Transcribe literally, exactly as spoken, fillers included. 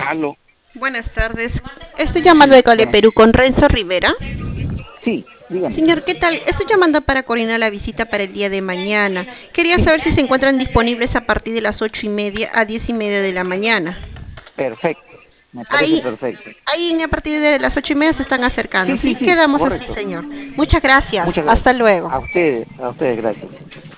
Aló, Buenas tardes. Estoy llamando de Cole bueno, Perú con Renzo Rivera. sí, dígame. Señor, ¿qué tal? Estoy llamando para coordinar la visita para el día de mañana. Quería Sí, saber si se encuentran disponibles a partir de las ocho y media a diez y media de la mañana. perfecto, me parece Ahí, perfecto. ahí a partir de las ocho y media se están acercando. Sí, sí, Sí, sí, quedamos así, correcto. señor. Muchas gracias. Muchas Hasta gracias. luego. A ustedes, a ustedes, gracias.